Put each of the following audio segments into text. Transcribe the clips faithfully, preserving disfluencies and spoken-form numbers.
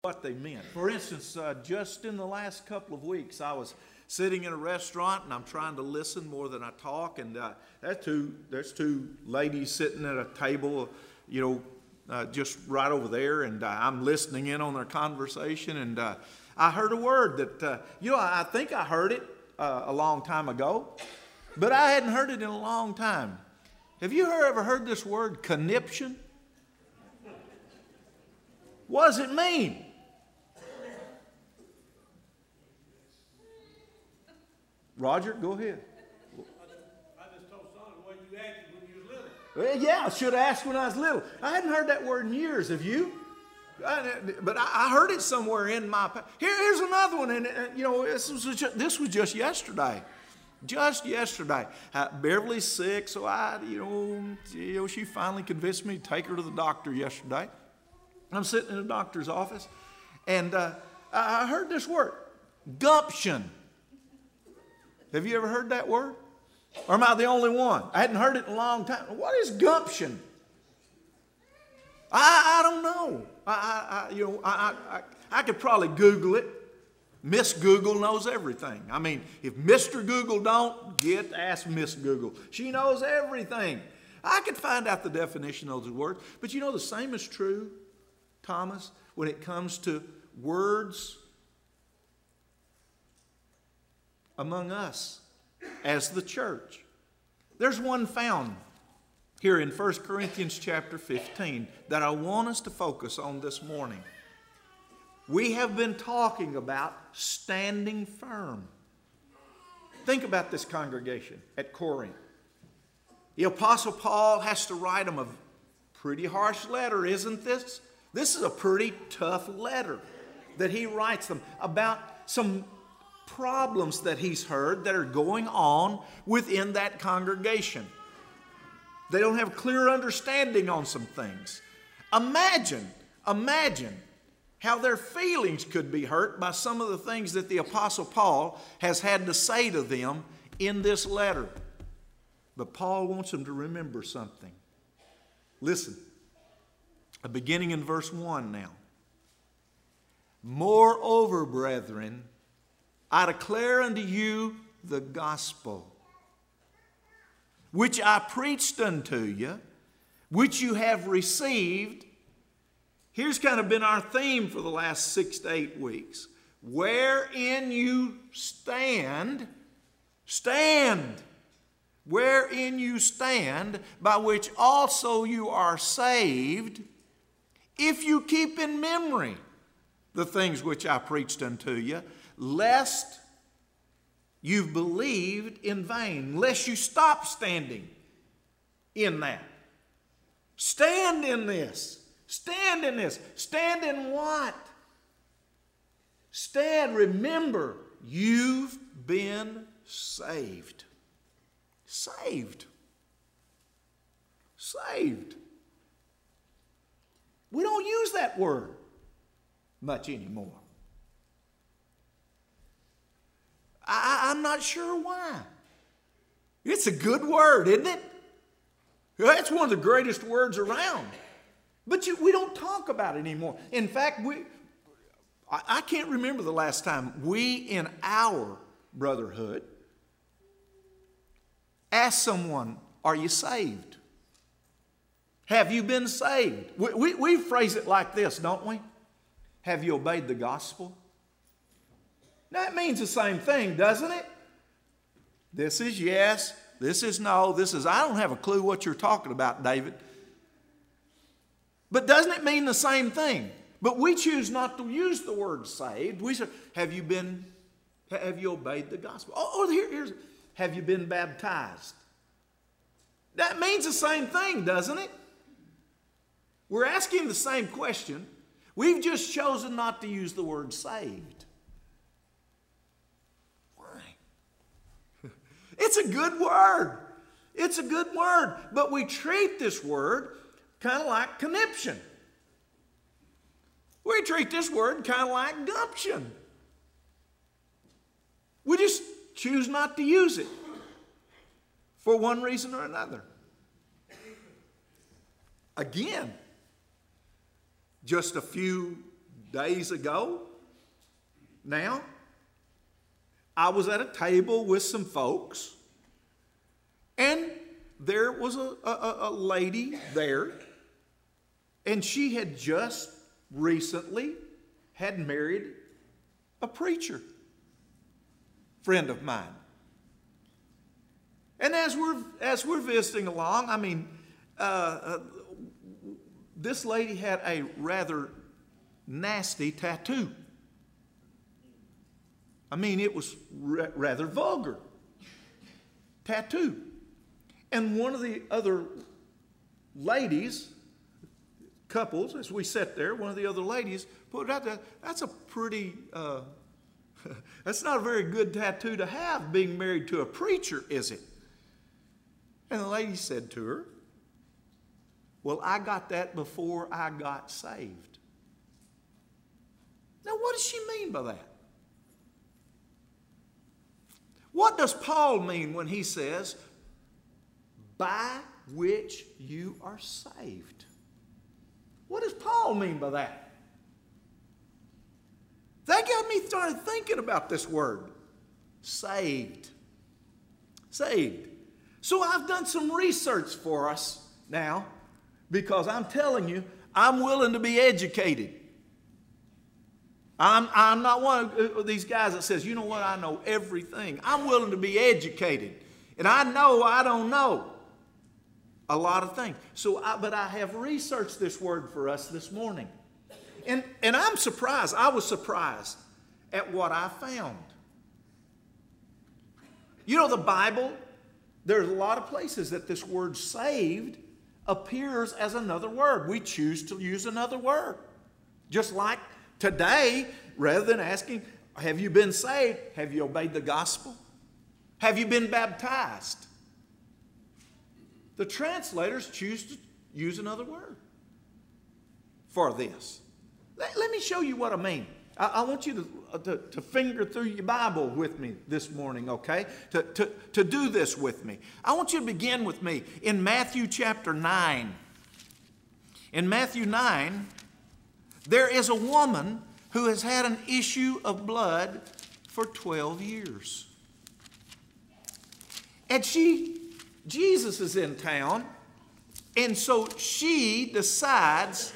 what they meant. For instance, uh, just in the last couple of weeks, I was sitting in a restaurant and I'm trying to listen more than I talk, and uh, there's two there's two ladies sitting at a table, you know, uh, just right over there, and uh, I'm listening in on their conversation, and uh, I heard a word that uh, you know I think I heard it uh, a long time ago, but I hadn't heard it in a long time. Have you ever heard this word, conniption? What does it mean? Roger, go ahead. I just told Sonny what you acted when you was little. Well, yeah, I should have asked when I was little. I hadn't heard that word in years. Have you? I, but I, I heard it somewhere in my. Here, here's another one, and, and you know, this was just, this was just yesterday. Just yesterday, uh, Beverly's sick, so I, you know, you know, she finally convinced me to take her to the doctor yesterday. I'm sitting in the doctor's office, and uh, I heard this word, gumption. Have you ever heard that word? Or am I the only one? I hadn't heard it in a long time. What is gumption? I, I don't know. I, I, I you know, I, I, I could probably Google it. Miss Google knows everything. I mean, if Mister Google don't, get ask Miss Google. She knows everything. I could find out the definition of those words. But you know, the same is true, Thomas, when it comes to words among us as the church. There's one found here in First Corinthians chapter fifteen that I want us to focus on this morning. We have been talking about standing firm. Think about this congregation at Corinth. The Apostle Paul has to write them a pretty harsh letter, isn't this? This is a pretty tough letter that he writes them about some problems that he's heard that are going on within that congregation. They don't have a clear understanding on some things. Imagine, imagine how their feelings could be hurt by some of the things that the Apostle Paul has had to say to them in this letter. But Paul wants them to remember something. Listen, beginning in verse one now. Moreover, brethren, I declare unto you the gospel, which I preached unto you, which you have received. Here's kind of been our theme for the last six to eight weeks. Wherein you stand, stand. Wherein you stand, by which also you are saved, if you keep in memory the things which I preached unto you, lest you've believed in vain, lest you stop standing in that. Stand in this. Stand in this. Stand in what? Stand, remember, you've been saved. Saved. Saved. We don't use that word much anymore. I, I'm not sure why. It's a good word, isn't it? It's one of the greatest words around. But you, we don't talk about it anymore. In fact, we I, I can't remember the last time we in our brotherhood asked someone, are you saved? Have you been saved? We, we, we phrase it like this, don't we? Have you obeyed the gospel? That means the same thing, doesn't it? This is yes, this is no, this is I don't have a clue what you're talking about, David. But doesn't it mean the same thing? But we choose not to use the word saved. We say, have you been, have you obeyed the gospel? Oh, oh here, here's, have you been baptized? That means the same thing, doesn't it? We're asking the same question. We've just chosen not to use the word saved. Why? It's a good word. It's a good word. But we treat this word kind of like conniption. We treat this word kind of like gumption. We just choose not to use it for one reason or another. Again, just a few days ago now, I was at a table with some folks, and there was a, a, a lady there, and she had just recently had married a preacher friend of mine. And as we're as we're visiting along, I mean, uh, uh, this lady had a rather nasty tattoo. I mean, it was ra- rather vulgar tattoo. And one of the other ladies, couples, as we sat there, one of the other ladies put out there, that's a pretty, uh, that's not a very good tattoo to have, being married to a preacher, is it? And the lady said to her, well, I got that before I got saved. Now, what does she mean by that? What does Paul mean when he says, by which you are saved? What does Paul mean by that? That got me started thinking about this word, saved. Saved. So I've done some research for us now, because I'm telling you, I'm willing to be educated. I'm, I'm not one of these guys that says, you know what, I know everything. I'm willing to be educated. And I know I don't know a lot of things. So, I, but I have researched this word for us this morning. And, and I'm surprised. I was surprised at what I found. You know, the Bible, there's a lot of places that this word saved appears as another word. We choose to use another word. Just like today, rather than asking, have you been saved? Have you obeyed the gospel? Have you been baptized? The translators choose to use another word for this. Let, let me show you what I mean. I, I want you to, uh, to, to finger through your Bible with me this morning, okay? To, to, to do this with me. I want you to begin with me in Matthew chapter nine. In Matthew nine, there is a woman who has had an issue of blood for twelve years. And she, Jesus is in town, and so she decides,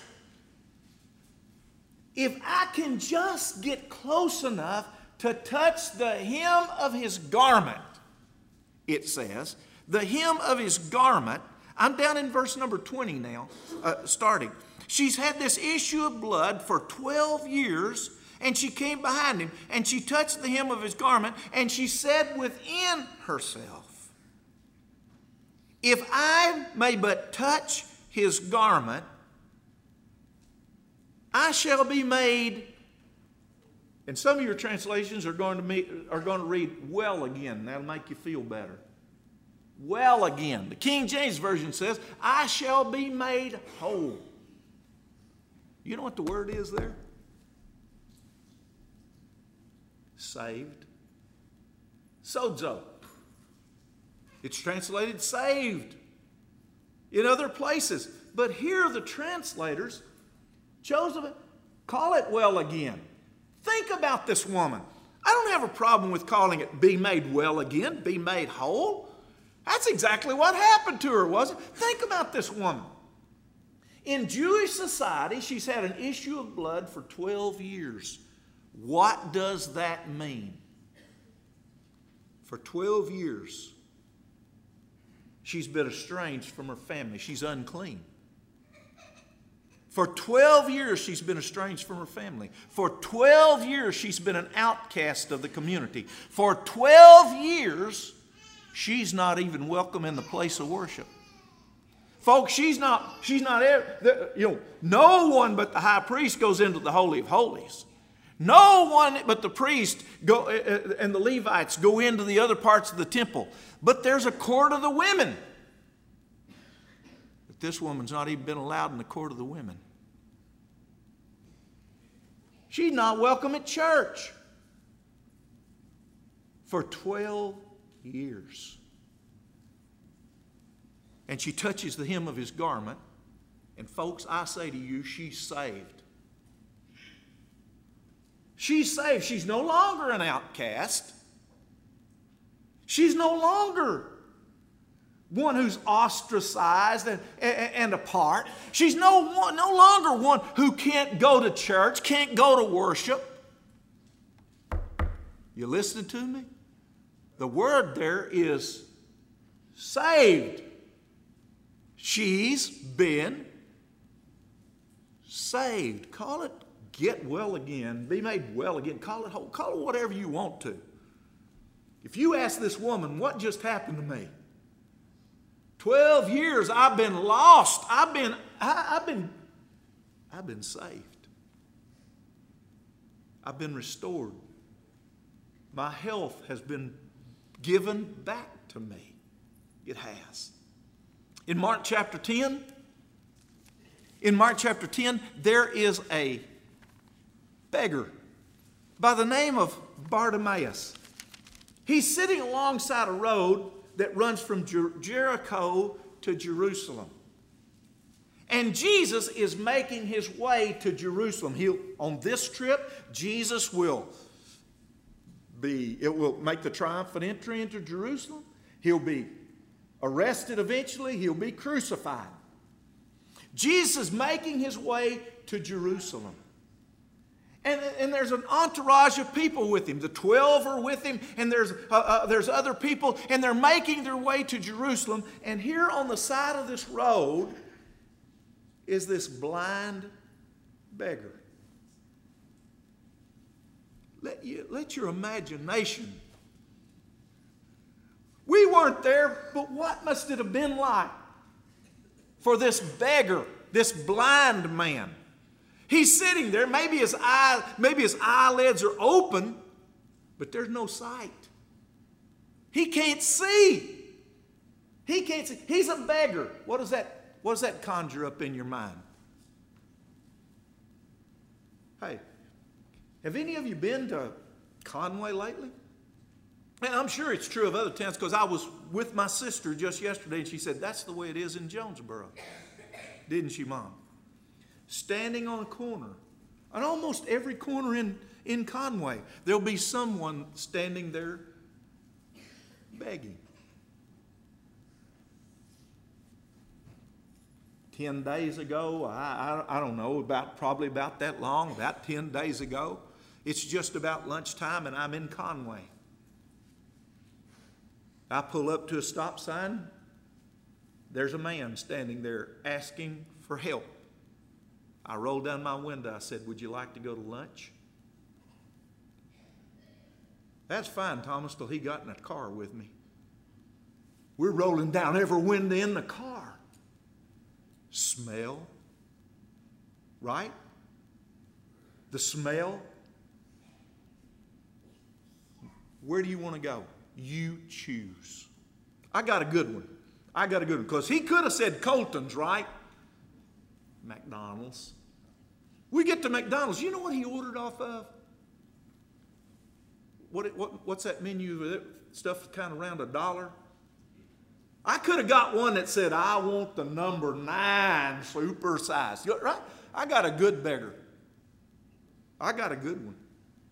if I can just get close enough to touch the hem of his garment, it says, the hem of his garment. I'm down in verse number twenty now, uh, starting. She's had this issue of blood for twelve years, and she came behind him, and she touched the hem of his garment, and she said within herself, if I may but touch his garment, I shall be made. And some of your translations are going to meet, are going to read well again. That'll make you feel better. Well again. The King James Version says, I shall be made whole. You know what the word is there? Saved. Sozo. It's translated saved in other places. But here the translators chose to call it well again. Think about this woman. I don't have a problem with calling it be made well again, be made whole. That's exactly what happened to her, wasn't it? Think about this woman. In Jewish society, she's had an issue of blood for twelve years. What does that mean? For twelve years, she's been estranged from her family. She's unclean. For twelve years, she's been estranged from her family. For twelve years, she's been an outcast of the community. For twelve years, she's not even welcome in the place of worship. Folks, she's not, she's not, you know, no one but the high priest goes into the Holy of Holies. No one but the priest go, and the Levites go into the other parts of the temple. But there's a court of the women. But this woman's not even been allowed in the court of the women. She's not welcome at church for twelve years. And she touches the hem of his garment. And folks, I say to you, she's saved. She's saved. She's no longer an outcast. She's no longer one who's ostracized and, and, and apart. She's no, no longer one who can't go to church, can't go to worship. You listening to me? The word there is saved. She's been saved. Call it get well again, be made well again. Call it whole. Call it whatever you want to. If you ask this woman, what just happened to me? Twelve years I've been lost. I've been, I, I've been, I've been saved. I've been restored. My health has been given back to me. It has. In Mark chapter ten, in Mark chapter ten, there is a beggar by the name of Bartimaeus. He's sitting alongside a road that runs from Jer- Jericho to Jerusalem. And Jesus is making his way to Jerusalem. He'll, on this trip, Jesus will be, it will make the triumphant entry into Jerusalem. He'll be arrested eventually. He'll be crucified. Jesus is making his way to Jerusalem. And, and there's an entourage of people with him. The twelve are with him, and there's, uh, uh, there's other people, and they're making their way to Jerusalem. And here on the side of this road is this blind beggar. Let, you, let your imagination. We weren't there, but what must it have been like for this beggar, this blind man? He's sitting there. Maybe his eye, maybe his eyelids are open, but there's no sight. He can't see. He can't see. He's a beggar. What does that, what does that conjure up in your mind? Hey, have any of you been to Conway lately? And I'm sure it's true of other towns, because I was with my sister just yesterday, and she said, that's the way it is in Jonesboro. Didn't she, Mom? Standing on a corner, on almost every corner in, in Conway, there'll be someone standing there begging. Ten days ago, I, I, I don't know, about probably about that long, about ten days ago, it's just about lunchtime and I'm in Conway. I pull up to a stop sign. There's a man standing there asking for help. I rolled down my window. I said, would you like to go to lunch? That's fine, Thomas, till he got in the car with me. We're rolling down every window in the car. Smell, right? The smell. Where do you want to go? You choose. I got a good one. I got a good one. Because he could have said Colton's, right? McDonald's. We get to McDonald's. You know what he ordered off of? What, what, what's that menu? Stuff kind of around a dollar. I could have got one that said, I want the number nine super size. Right? I got a good beggar. I got a good one.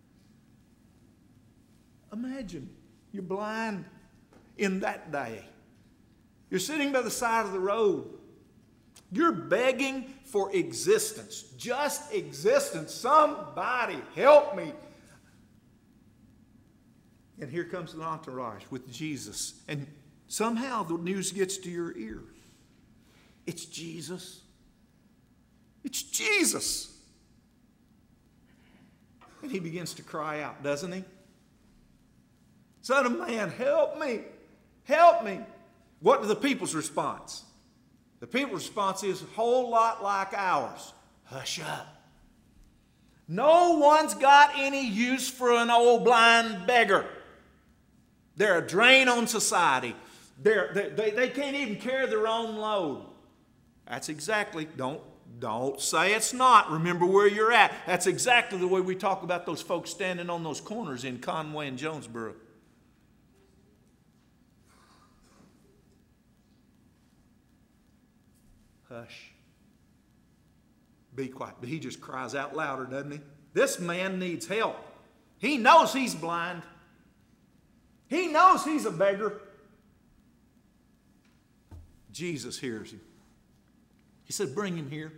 Imagine you're blind in that day. You're sitting by the side of the road. You're begging for existence, just existence. Somebody help me. And here comes an entourage with Jesus. And somehow the news gets to your ear. It's Jesus. It's Jesus. And he begins to cry out, doesn't he? Son of man, help me. Help me. What is the people's response? The people's response is a whole lot like ours. Hush up. No one's got any use for an old blind beggar. They're a drain on society. They're, they, they, they can't even carry their own load. That's exactly, don't, don't say it's not. Remember where you're at. That's exactly the way we talk about those folks standing on those corners in Conway and Jonesboro. Hush. Be quiet. But he just cries out louder, doesn't he? This man needs help. He knows he's blind. He knows he's a beggar. Jesus hears him. He said, bring him here.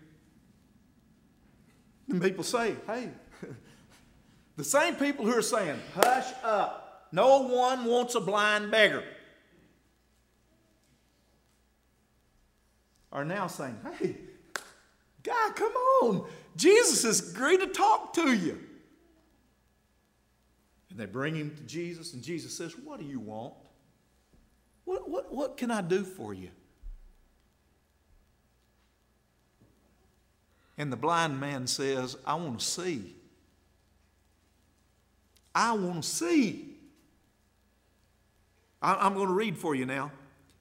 And people say, hey, the same people who are saying, hush up. No one wants a blind beggar, are now saying, hey, God, come on. Jesus is great to talk to you. And they bring him to Jesus, and Jesus says, what do you want? What, what, what can I do for you? And the blind man says, I want to see. I want to see. I, I'm going to read for you now.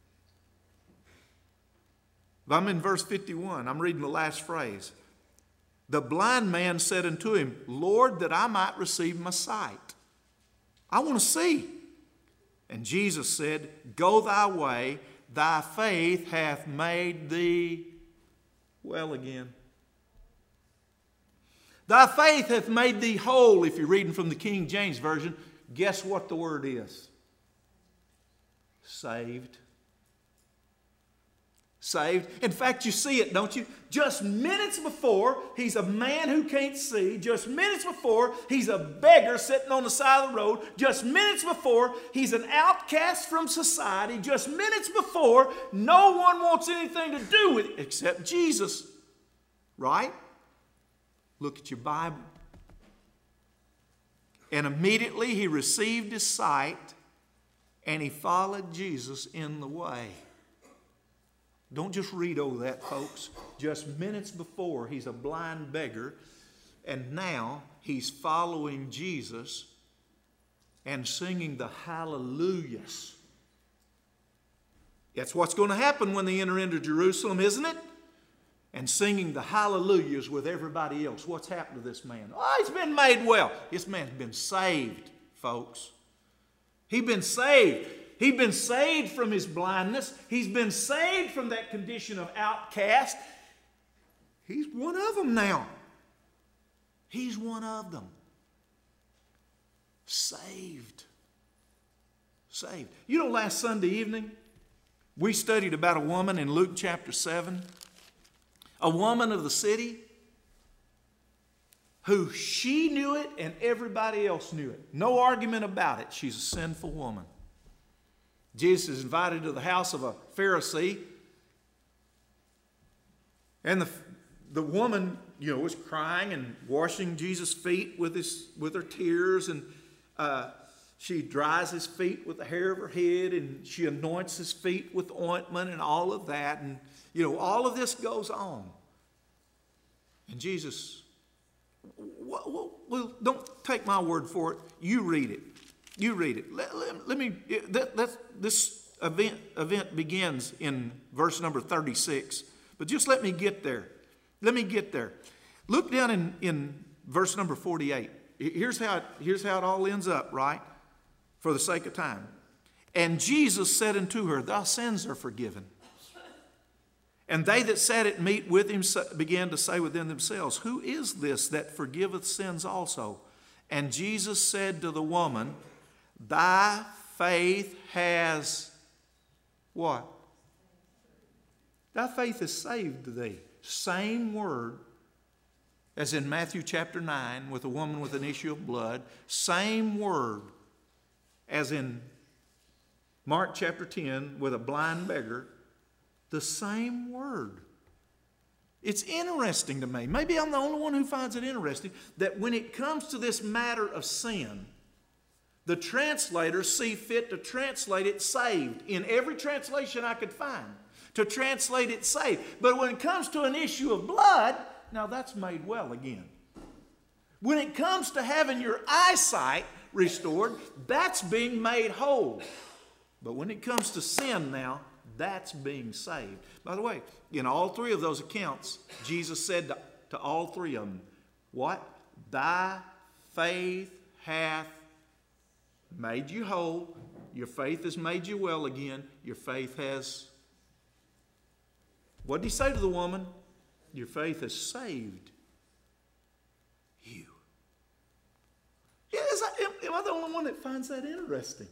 I'm in verse fifty-one. I'm reading the last phrase. The blind man said unto him, Lord, that I might receive my sight. I want to see. And Jesus said, go thy way, thy faith hath made thee well again. Thy faith hath made thee whole. If you're reading from the King James Version, guess what the word is? Saved. Saved. In fact, you see it, don't you? Just minutes before, he's a man who can't see. Just minutes before, he's a beggar sitting on the side of the road. Just minutes before, he's an outcast from society. Just minutes before, no one wants anything to do with it except Jesus. Right? Look at your Bible. And immediately he received his sight, and he followed Jesus in the way. Don't just read over that, folks. Just minutes before, he's a blind beggar, and now he's following Jesus and singing the hallelujahs. That's what's going to happen when they enter into Jerusalem, isn't it? And singing the hallelujahs with everybody else. What's happened to this man? Oh, he's been made well. This man's been saved, folks. He's been saved. He's been saved from his blindness. He's been saved from that condition of outcast. He's one of them now. He's one of them. Saved. Saved. You know, last Sunday evening, we studied about a woman in Luke chapter seven. A woman of the city who she knew it and everybody else knew it. No argument about it. She's a sinful woman. Jesus is invited to the house of a Pharisee. And the, the woman, you know, was crying and washing Jesus' feet with, his, with her tears. And uh, she dries his feet with the hair of her head. And she anoints his feet with ointment and all of that. And, you know, all of this goes on. And Jesus, well, well, don't take my word for it. You read it. You read it. Let, let, let me, that, that, this event, event begins in verse number thirty-six. But just let me get there. Let me get there. Look down in, in verse number forty-eight. Here's how, it, here's how it all ends up, right? For the sake of time. And Jesus said unto her, thy sins are forgiven. And they that sat at meat with him began to say within themselves, who is this that forgiveth sins also? And Jesus said to the woman, thy faith has what? Thy faith has saved thee. Same word as in Matthew chapter nine with a woman with an issue of blood. Same word as in Mark chapter ten with a blind beggar. The same word. It's interesting to me. Maybe I'm the only one who finds it interesting that when it comes to this matter of sin, the translators see fit to translate it saved in every translation I could find, to translate it saved. But when it comes to an issue of blood, now that's made well again. When it comes to having your eyesight restored, that's being made whole. But when it comes to sin now, that's being saved. By the way, in all three of those accounts, Jesus said to, to all three of them, what? Thy faith hath made you whole. Your faith has made you well again. Your faith has... What did he say to the woman? Your faith has saved you. am I the only one that finds that interesting?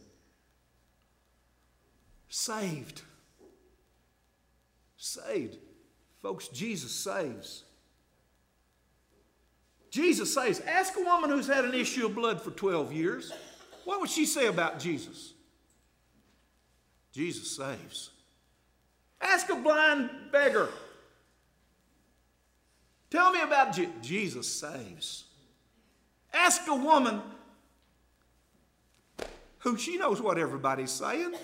Saved. Saved. Folks, Jesus saves. Jesus saves. Ask a woman who's had an issue of blood for twelve years. What would she say about Jesus? Jesus saves. Ask a blind beggar. Tell me about Je- Jesus saves. Ask a woman who she knows what everybody's saying.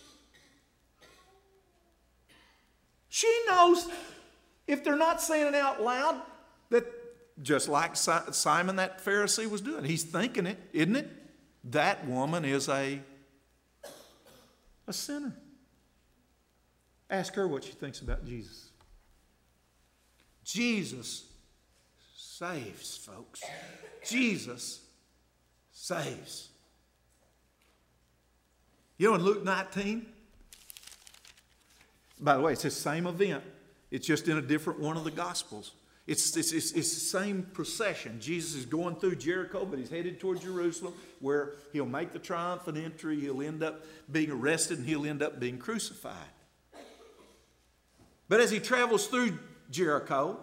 She knows if they're not saying it out loud that just like Simon that Pharisee was doing. He's thinking it, isn't it? That woman is a, a sinner. Ask her what she thinks about Jesus. Jesus saves, folks. Jesus saves. You know in Luke nineteen? By the way, it's the same event. It's just in a different one of the Gospels. It's, it's, it's, it's the same procession. Jesus is going through Jericho, but he's headed toward Jerusalem, where he'll make the triumphant entry. He'll end up being arrested, and he'll end up being crucified. But as he travels through Jericho,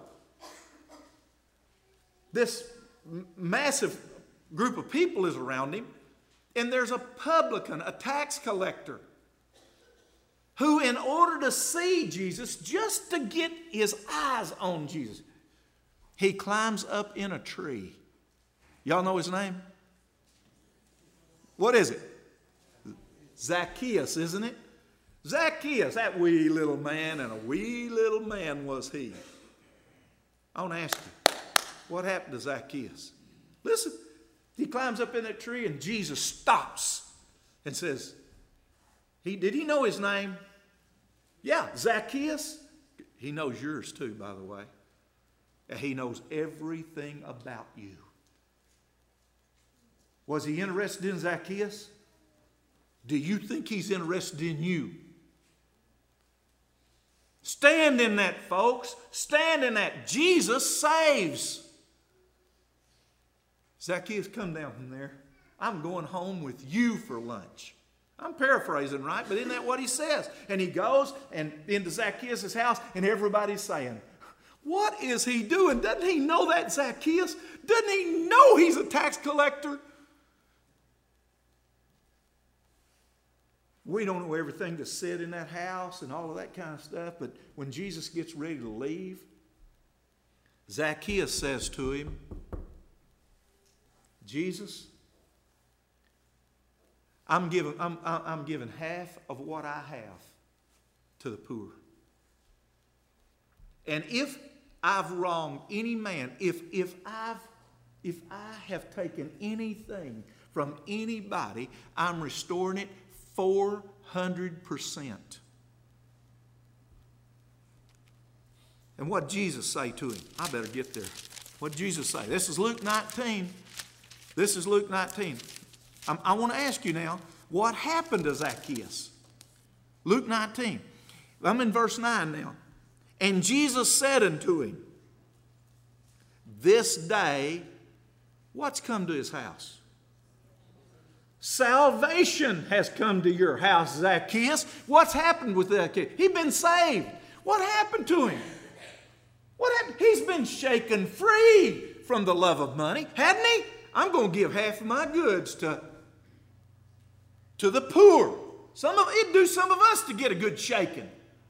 this m- massive group of people is around him, and there's a publican, a tax collector, who in order to see Jesus, just to get his eyes on Jesus, he climbs up in a tree. Y'all know his name? What is it? Zacchaeus, isn't it? Zacchaeus, that wee little man, and a wee little man was he. I want to ask you, what happened to Zacchaeus? Listen, he climbs up in that tree and Jesus stops and says, he, did he know his name? Yeah, Zacchaeus. He knows yours too, by the way. He knows everything about you. Was he interested in Zacchaeus? Do you think he's interested in you? Stand in that, folks. Stand in that. Jesus saves. Zacchaeus, come down from there. I'm going home with you for lunch. I'm paraphrasing, right? But isn't that what he says? And he goes and into Zacchaeus' house, and everybody's saying, what is he doing? Doesn't he know that Zacchaeus? Doesn't he know he's a tax collector? We don't know everything that's said in that house and all of that kind of stuff, but when Jesus gets ready to leave, Zacchaeus says to him, Jesus, I'm giving, I'm, I'm giving half of what I have to the poor. And if I've wronged any man, if, if, I've, if I have taken anything from anybody, I'm restoring it four hundred percent. And what did Jesus say to him? I better get there. What did Jesus say? This is Luke nineteen. This is Luke nineteen. I'm, I want to ask you now, what happened to Zacchaeus? Luke nineteen. I'm in verse nine now. And Jesus said unto him, this day, what's come to his house? Salvation has come to your house, Zacchaeus. What's happened with Zacchaeus? He's been saved. What happened to him? What happened? He's been shaken free from the love of money, hadn't he? I'm going to give half of my goods to, to the poor. Some of it'd do some of us to get a good shaking.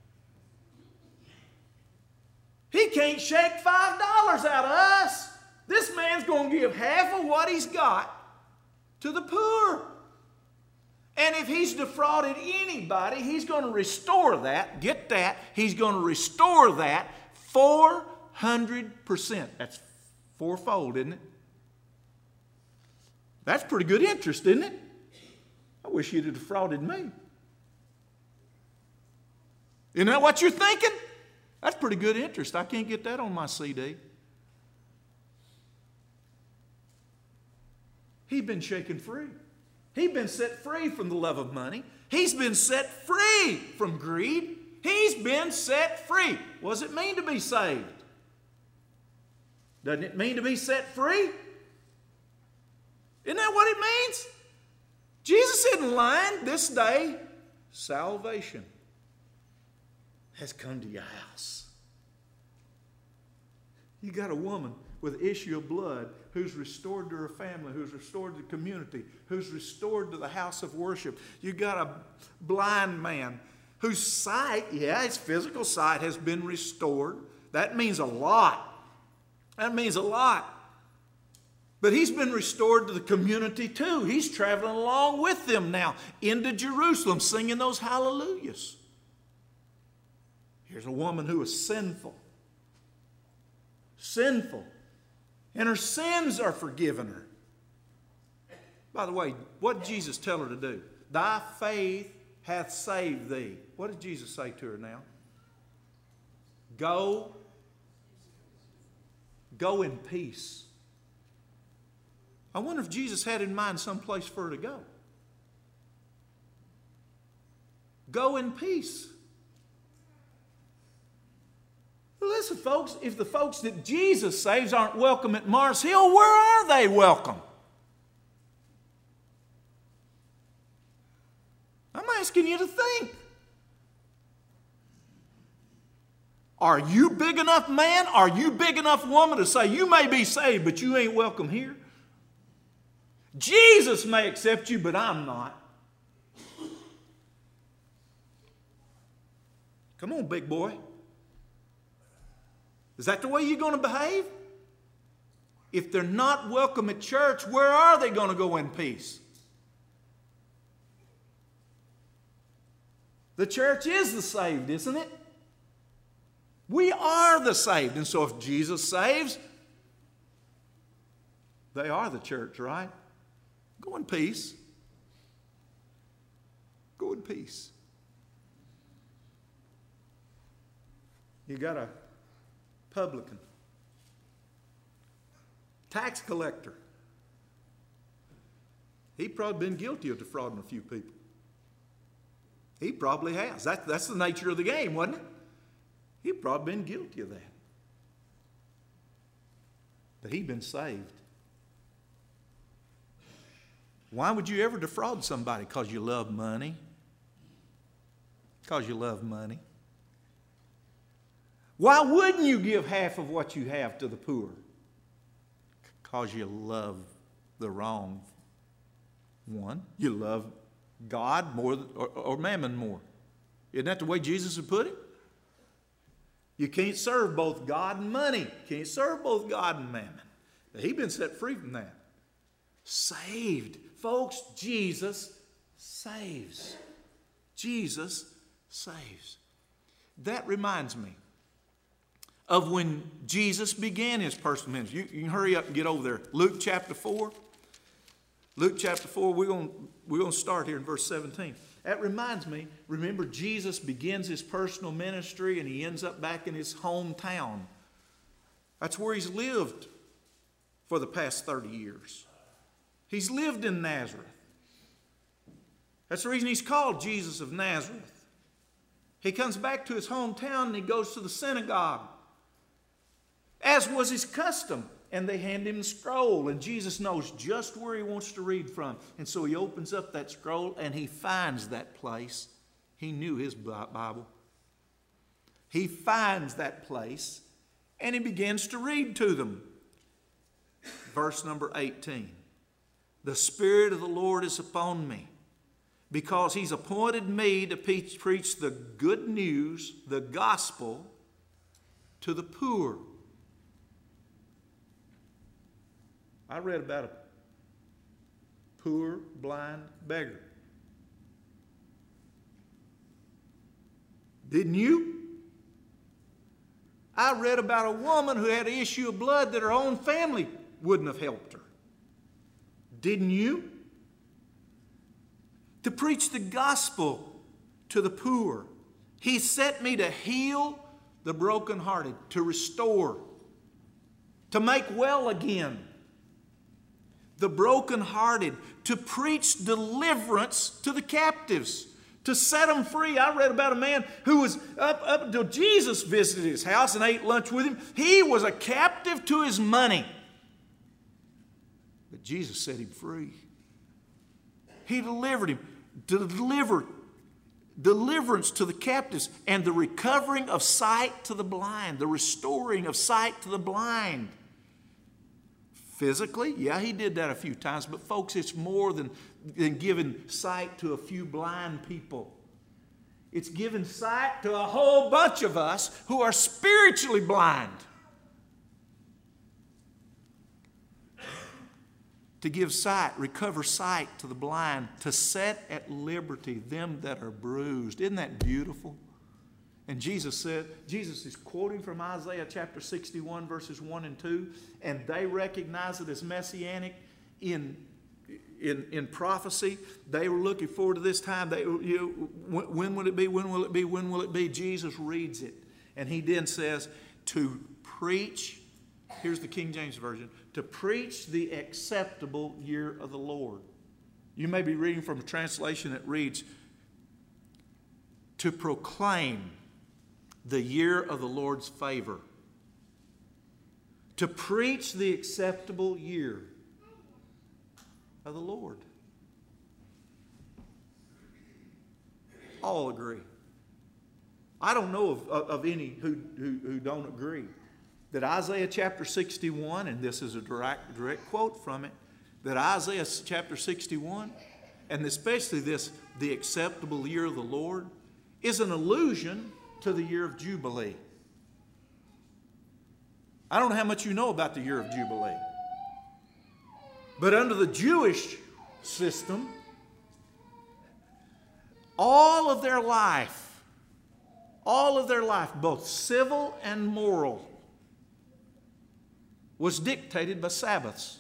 He can't shake five dollars out of us. This man's going to give half of what he's got to the poor. And if he's defrauded anybody, he's going to restore that. Get that. He's going to restore that four hundred percent. That's fourfold, isn't it? That's pretty good interest, isn't it? I wish you'd have defrauded me. Isn't that what you're thinking? That's pretty good interest. I can't get that on my C D. He's been shaken free. He's been set free from the love of money. He's been set free from greed. He's been set free. What does it mean to be saved? Doesn't it mean to be set free? Isn't that what it means? Jesus isn't lying. This day, salvation has come to your house. You got a woman with issue of blood who's restored to her family, who's restored to the community, who's restored to the house of worship. You got a blind man whose sight, yeah, his physical sight has been restored. That means a lot. That means a lot. But he's been restored to the community too. He's traveling along with them now into Jerusalem singing those hallelujahs. Here's a woman who is sinful. Sinful. And her sins are forgiven her. By the way, what did Jesus tell her to do? Thy faith hath saved thee. What did Jesus say to her now? Go. Go in peace. I wonder if Jesus had in mind some place for her to go. Go in peace. Listen, folks, if the folks that Jesus saves aren't welcome at Mars Hill, where are they welcome? I'm asking you to think. Are you big enough man? Are you big enough woman to say you may be saved, but you ain't welcome here? Jesus may accept you, but I'm not. Come on, big boy. Is that the way you're going to behave? If they're not welcome at church, where are they going to go in peace? The church is the saved, isn't it? We are the saved. And so if Jesus saves, they are the church, right? Go in peace. Go in peace. You got a publican, tax collector. He probably been guilty of defrauding a few people. He probably has. That, that's the nature of the game, wasn't it? He probably been guilty of that. But he'd been saved. Why would you ever defraud somebody? Because you love money. Because you love money. Why wouldn't you give half of what you have to the poor? Because you love the wrong one. You love God more than, or, or mammon more. Isn't that the way Jesus would put it? You can't serve both God and money. You can't serve both God and mammon. He's been set free from that. Saved. Folks, Jesus saves. Jesus saves. That reminds me of when Jesus began his personal ministry. You, you can hurry up and get over there. Luke chapter four. Luke chapter four, we're going we're going to start here in verse seventeen. That reminds me, remember Jesus begins his personal ministry and he ends up back in his hometown. That's where he's lived for the past thirty years. He's lived in Nazareth. That's the reason he's called Jesus of Nazareth. He comes back to his hometown and he goes to the synagogue, as was his custom. And they hand him the scroll, and Jesus knows just where he wants to read from. And so he opens up that scroll, and he finds that place. He knew his Bible. He finds that place, and he begins to read to them. Verse number eighteen. The Spirit of the Lord is upon me, because he's appointed me to preach the good news, the gospel, to the poor. I read about a poor, blind beggar. Didn't you? I read about a woman who had an issue of blood that her own family wouldn't have helped her. Didn't you? To preach the gospel to the poor. He sent me to heal the brokenhearted, to restore, to make well again the brokenhearted, to preach deliverance to the captives, to set them free. I read about a man who was up, up until Jesus visited his house and ate lunch with him. He was a captive to his money. But Jesus set him free. He delivered him. To deliver, deliverance to the captives and the recovering of sight to the blind. The restoring of sight to the blind. Physically, yeah, he did that a few times. But folks, it's more than, than giving sight to a few blind people. It's giving sight to a whole bunch of us who are spiritually blind. To give sight, recover sight to the blind, to set at liberty them that are bruised. Isn't that beautiful? And Jesus said, Jesus is quoting from Isaiah chapter sixty-one, verses one and two, and they recognize it as messianic in, in, in prophecy. They were looking forward to this time. They, you know, when will it be? When will it be? When will it be? Jesus reads it. And he then says, to preach, here's the King James Version, to preach the acceptable year of the Lord. You may be reading from a translation that reads, to proclaim the year of the Lord's favor. To preach the acceptable year of the Lord. All agree. I don't know of, of any who, who, who don't agree that Isaiah chapter sixty-one, and this is a direct, direct quote from it, that Isaiah chapter sixty-one, and especially this, the acceptable year of the Lord, is an allusion to the year of Jubilee. I don't know how much you know about the year of Jubilee. But under the Jewish system, all of their life, all of their life, both civil and moral, was dictated by Sabbaths.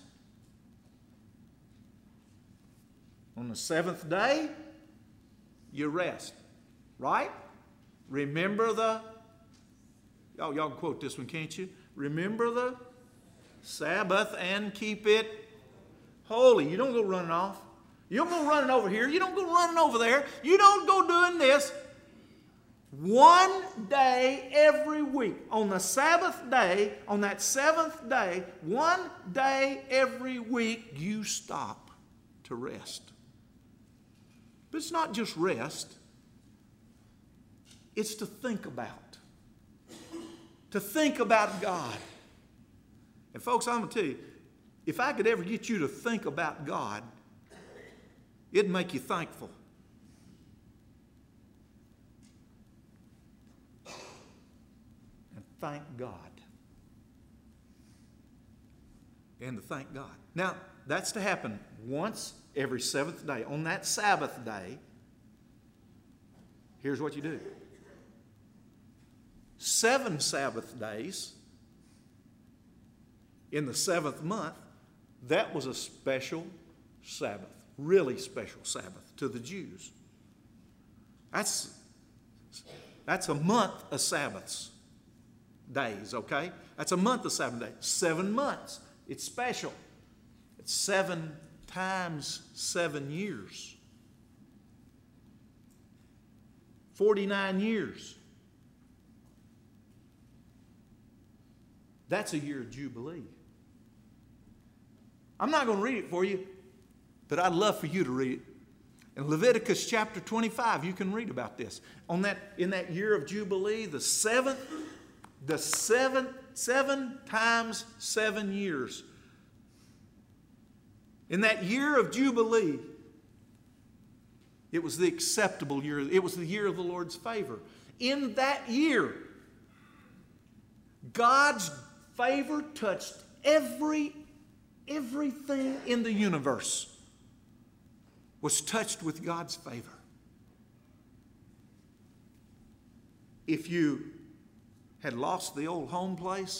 On the seventh day, you rest. Right? Remember the, y'all, y'all can quote this one, can't you? Remember the Sabbath and keep it holy. You don't go running off. You don't go running over here. You don't go running over there. You don't go doing this. One day every week, on the Sabbath day, on that seventh day, one day every week, you stop to rest. But it's not just rest. It's to think about. To think about God. And folks, I'm going to tell you, if I could ever get you to think about God, it'd make you thankful. And thank God. And to thank God. Now, that's to happen once every seventh day. On that Sabbath day, here's what you do. Seven Sabbath days in the seventh month, that was a special Sabbath, really special Sabbath to the Jews. That's, that's a month of Sabbaths, days, okay? That's a month of seven days. Seven months. It's special. It's seven times seven years. forty-nine years. That's a year of Jubilee. I'm not going to read it for you, but I'd love for you to read it. In Leviticus chapter twenty-five, you can read about this. On that, in that year of Jubilee, the seventh, the seven, seven times seven years. In that year of Jubilee, it was the acceptable year. It was the year of the Lord's favor. In that year, God's favor touched every, everything in the universe was touched with God's favor. If you had lost the old home place,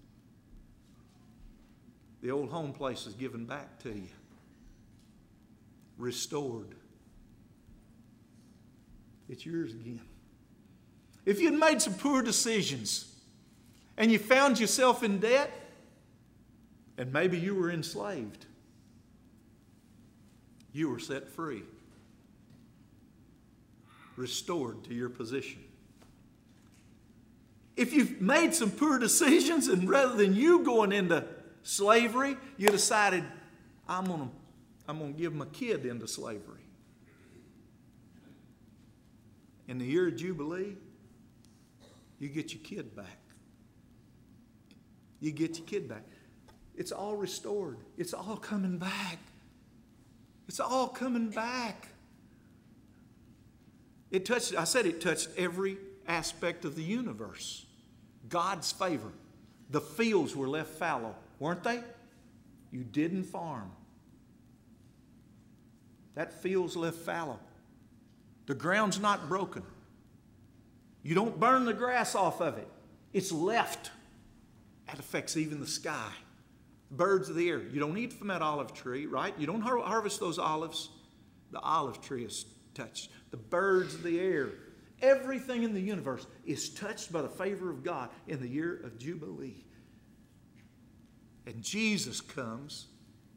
the old home place is given back to you. Restored. It's yours again. If you'd made some poor decisions and you found yourself in debt, and maybe you were enslaved, you were set free. Restored to your position. If you've made some poor decisions and rather than you going into slavery, you decided, I'm going to I'm going to give my kid into slavery. In the year of Jubilee, you get your kid back. You get your kid back. It's all restored. It's all coming back. It's all coming back. It touched, I said it touched every aspect of the universe. God's favor. The fields were left fallow, weren't they? You didn't farm. That field's left fallow. The ground's not broken. You don't burn the grass off of it. It's left. That affects even the sky. Birds of the air. You don't eat from that olive tree, right? You don't har- harvest those olives. The olive tree is touched. The birds of the air. Everything in the universe is touched by the favor of God in the year of Jubilee. And Jesus comes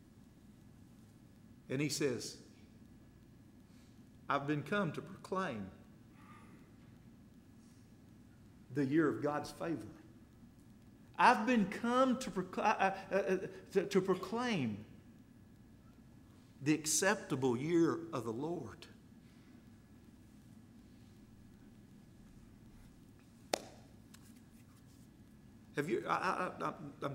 and he says, I've been come to proclaim the year of God's favor. I've been come to, procl- uh, uh, uh, to, to proclaim the acceptable year of the Lord. Have you, I, I, I, I'm,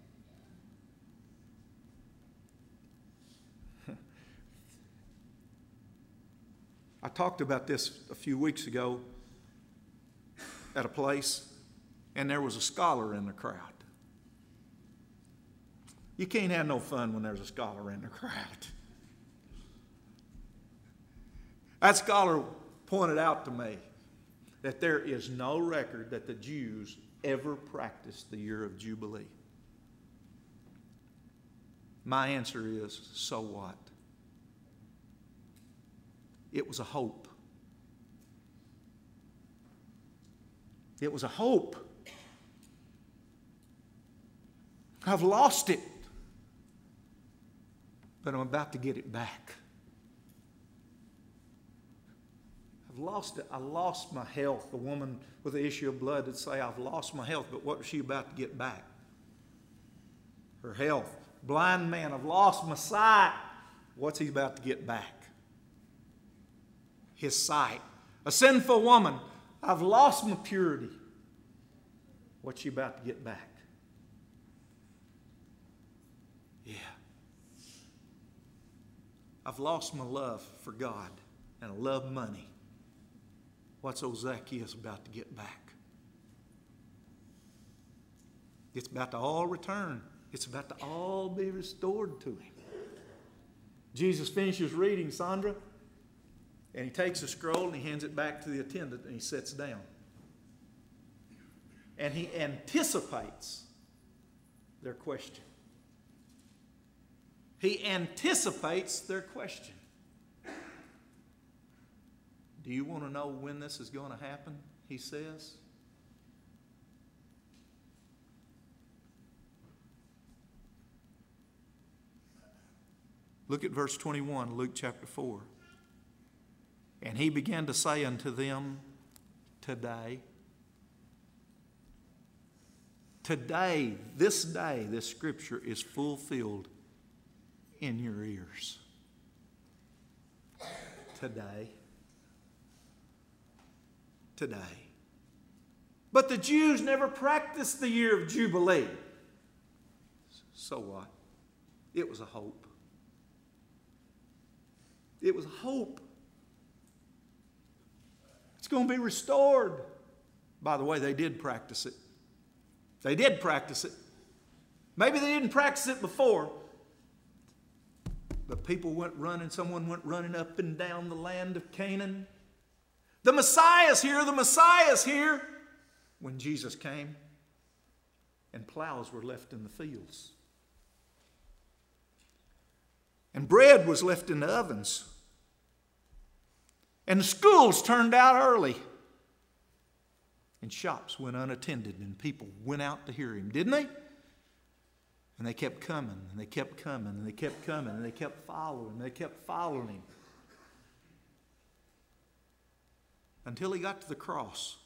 I talked about this a few weeks ago at a place, and there was a scholar in the crowd. You can't have no fun when there's a scholar in the crowd. That scholar pointed out to me that there is no record that the Jews ever practiced the year of Jubilee. My answer is, so what? It was a hope. It was a hope. I've lost it, but I'm about to get it back. I've lost it. I lost my health. The woman with the issue of blood would say, I've lost my health, but what was she about to get back? Her health. Blind man, I've lost my sight. What's he about to get back? His sight. A sinful woman, I've lost my purity. What's she about to get back? Yeah. I've lost my love for God and I love money. What's old Zacchaeus about to get back? It's about to all return. It's about to all be restored to him. Jesus finishes reading, Sandra, and he takes a scroll and he hands it back to the attendant and he sits down. And he anticipates their question. He anticipates their question. Do you want to know when this is going to happen? He says. Look at verse twenty-one, Luke chapter four. And he began to say unto them, today, today, this day, this scripture is fulfilled in your ears. Today. Today. But the Jews never practiced the year of Jubilee. So what? It was a hope. It was a hope. It's going to be restored. By the way, they did practice it. They did practice it. Maybe they didn't practice it before. But people went running, someone went running up and down the land of Canaan. The Messiah's here, the Messiah's here. When Jesus came, and plows were left in the fields. And bread was left in the ovens. And the schools turned out early. And shops went unattended and people went out to hear him, didn't they? And they kept coming and they kept coming and they kept coming and they kept following and they kept following him. Until he got to the cross.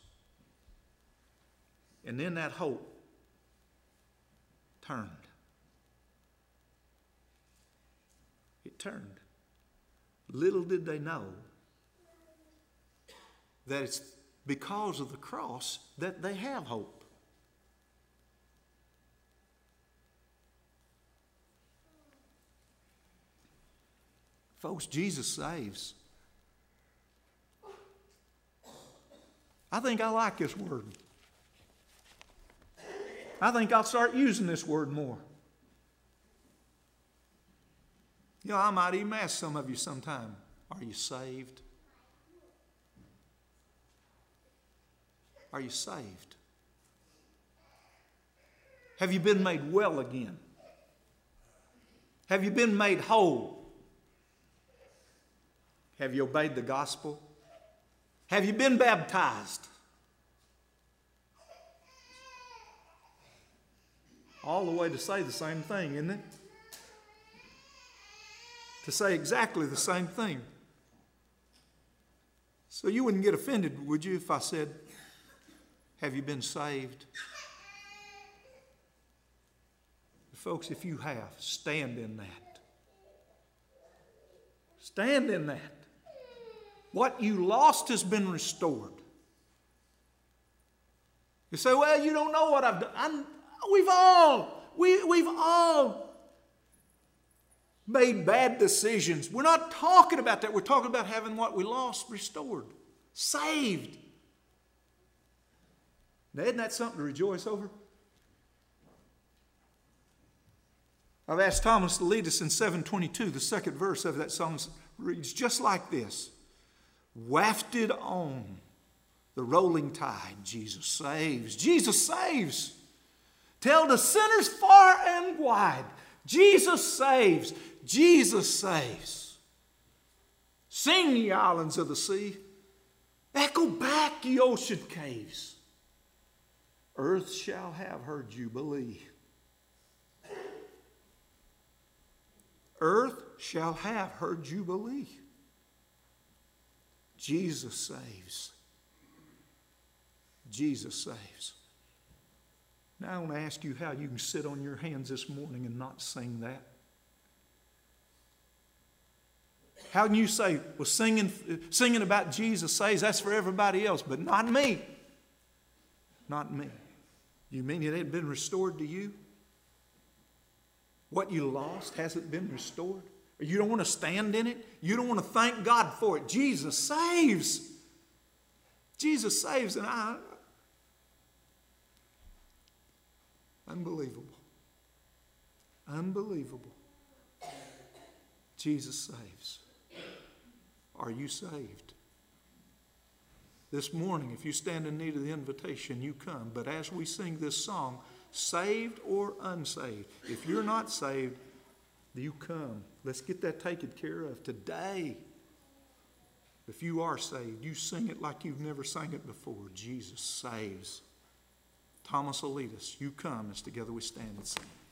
And then that hope turned. turned. Little did they know that it's because of the cross that they have hope. Folks, Jesus saves. I think I like this word. I think I'll start using this word more. You know, I might even ask some of you sometime, are you saved? Are you saved? Have you been made well again? Have you been made whole? Have you obeyed the gospel? Have you been baptized? All the way to say the same thing, isn't it? To say exactly the same thing. So you wouldn't get offended, would you, if I said, have you been saved? Folks, if you have, stand in that. Stand in that. What you lost has been restored. You say, well, you don't know what I've done. I'm, we've all, we, we've all made bad decisions. We're not talking about that. We're talking about having what we lost restored. Saved. Now, isn't that something to rejoice over? I've asked Thomas to lead us in seven twenty-two. The second verse of that song reads just like this. Wafted on the rolling tide, Jesus saves. Jesus saves. Tell the sinners far and wide, Jesus saves. Jesus saves. Sing, ye islands of the sea. Echo back, ye ocean caves. Earth shall have her jubilee. Earth shall have her jubilee. Jesus saves. Jesus saves. Now I want to ask you how you can sit on your hands this morning and not sing that. How can you say, well, singing, singing about Jesus saves, that's for everybody else, but not me. Not me. You mean it hadn't been restored to you? What you lost hasn't been restored? Or you don't want to stand in it? You don't want to thank God for it? Jesus saves. Jesus saves, and I... Unbelievable. Unbelievable. Jesus saves. Are you saved? This morning, if you stand in need of the invitation, you come. But as we sing this song, saved or unsaved, if you're not saved, you come. Let's get that taken care of today. If you are saved, you sing it like you've never sang it before. Jesus saves. Thomas will lead us. You come as together we stand and sing.